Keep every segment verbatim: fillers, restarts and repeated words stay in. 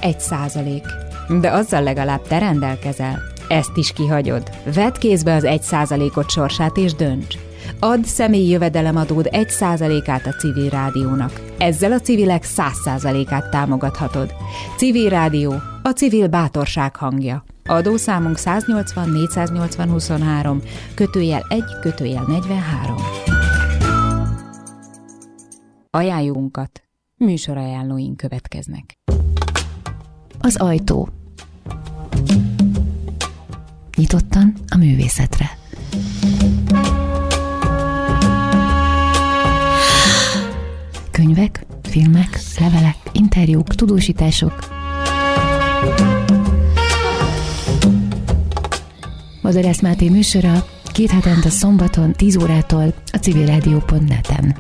egy százalék. De azzal legalább te rendelkezel. Ezt is kihagyod. Vedd kézbe az egy százalékot sorsát és dönts. Add személyi jövedelemadód egy százalékát a civil rádiónak. Ezzel a civilek száz százalékát támogathatod. Civil rádió, a civil bátorság hangja. Adószámunk száznyolcvan négyszáznyolcvan huszonhárom, kötőjel egy, kötőjel negyvenhárom. Ajánlónkat, műsorajánlóink következnek. Az ajtó. Nyitottan a művészetre. Könyvek, filmek, levelek, interjúk, tudósítások. Bozorász Máté műsora két hetente szombaton tíz órától a civilrádió pont net-en.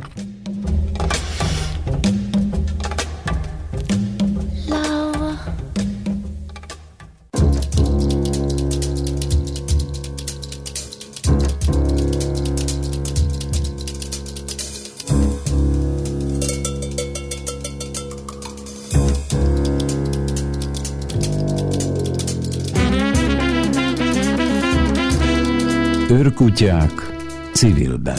Őrkutyák civilben.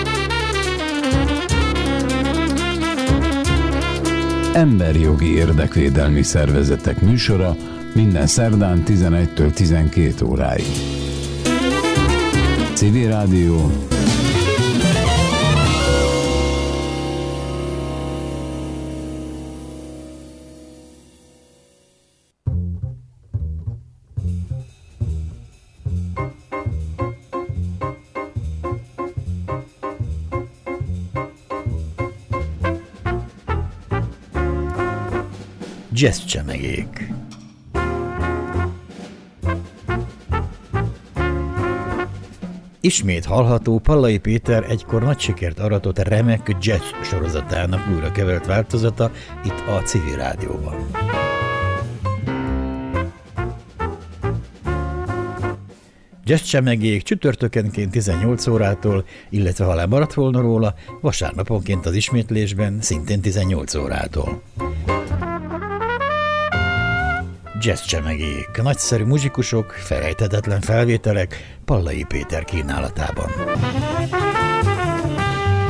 Emberjogi érdekvédelmi szervezetek műsora minden szerdán tizenegytől tizenkét óráig. Civil Rádió. Jazzcsemegék. Ismét hallható Pallai Péter egykor nagy sikert aratott remek jazz sorozatának újra kevert változata itt a Civil Rádióban. Jazzcsemegék csütörtökenként tizennyolc órától, illetve ha lemaradt volna róla, vasárnaponként az ismétlésben szintén tizennyolc órától. Jazzcsemegék, nagyszerű muzsikusok, felejthetetlen felvételek Pallai Péter kínálatában.